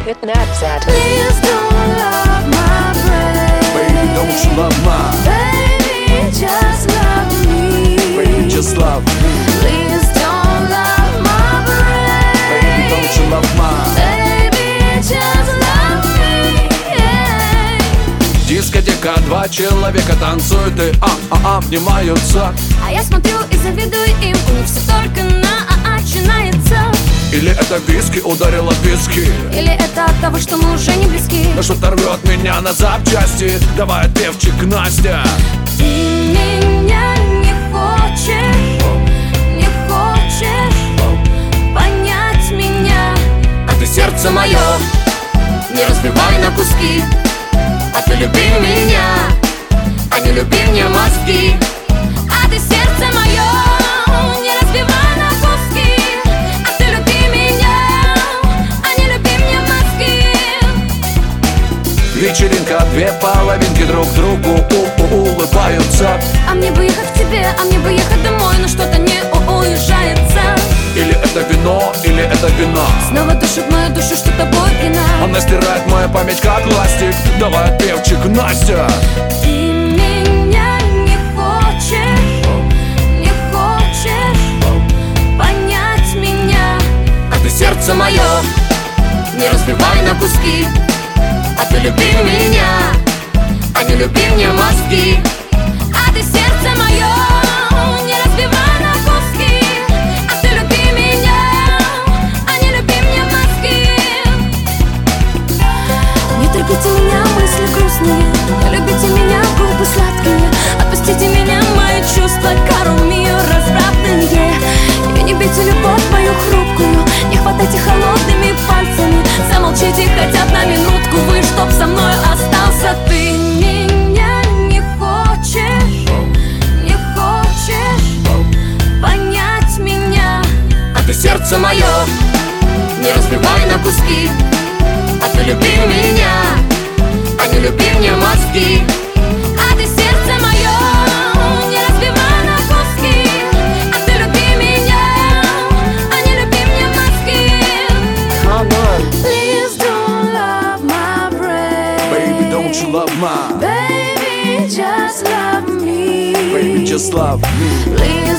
hit the nuts at. Please don't love my brain. Baby, don't you love mine? Baby, just love me. Baby, just love me. Please don't love my brain. Baby, don't you love mine? Baby, just love me, yeah. Дискотека, два человека танцуют и обнимаются. А я смотрю и завидую им, у них все только на начинается. Или это виски ударила виски, Или это от того, что мы уже не близки. но что-то рвет меня на запчасти. Давай, певчик, Настя. Ты меня не хочешь, не хочешь понять меня. А ты сердце мое Не разбивай на куски, а ты люби меня, а не люби мне мозги. А ты сердце мое не разбивай на куски, а ты люби меня, а не люби мне мозги. Вечеринка, две половинки друг другу улыбаются. А мне бы ехать к тебе, а мне бы ехать домой, но что-то не уезжается. Или это вино, или это вина. Снова душит мою душу, что тобой пьяна. Она стирает мою память как ластик. Давай, певчик, Настя. Ты меня не хочешь, не хочешь понять меня. А ты сердце мое Не разбивай на куски, а ты люби меня, а не люби мне мозги. А ты сердце мое не разбивай на куски, а ты люби меня, а не люби мне мозги. Не трогайте меня, мысли грустные, не любите меня, губы сладкие. Отпустите меня, мои чувства, кару мию развратные. И не бейте любовь мою хрупкую, не хватайте холодными пальцами. Замолчите хотя б на минутку, вы чтоб со мной остался. Ты меня не хочешь, не хочешь понять меня. а ты сердце мое Не разбивай на куски, а ты люби меня, а не люби мне мозги. А ты сердце мое не разбивай на куски, а ты люби меня, а не люби мне мозги. Come on. Please don't love my brain. Baby, don't you love mine? Baby, just love me. Baby, just love me. Please